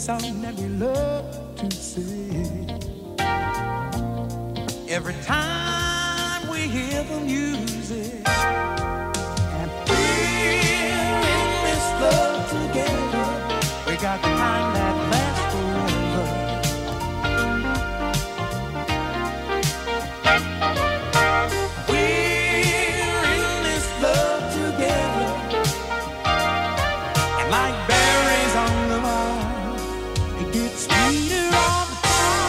song that we love to sing. Every time we hear the music, and we're in this love together, we got the kind that lasts forever. We're in this love together, and like berries on the vine, it gets sweeter all the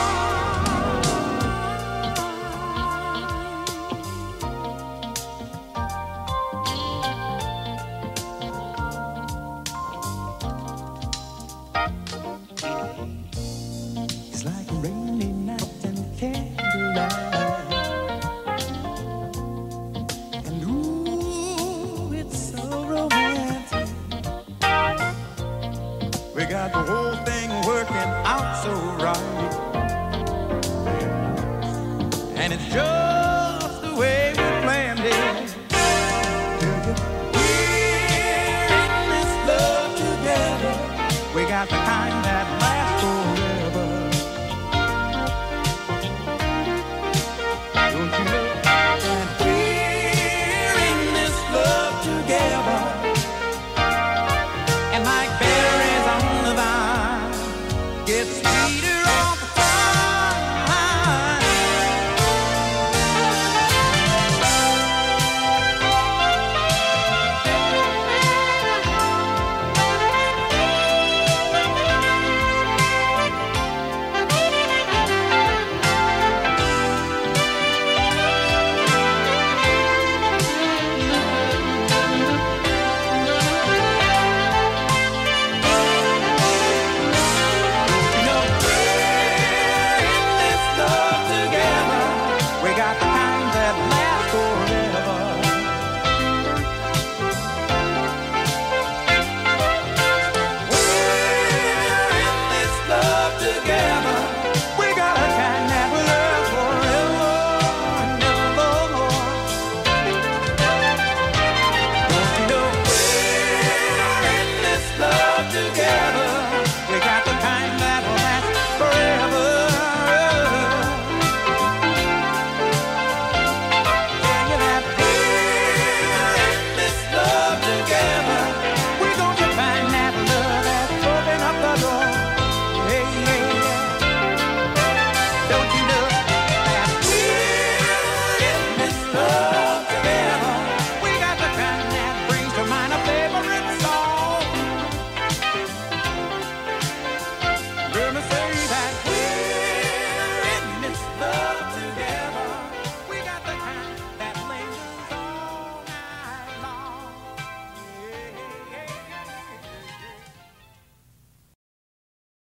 time. It's like a rainy night and candlelight, and ooh, it's so romantic. We got the whole thing working out so right, and it's just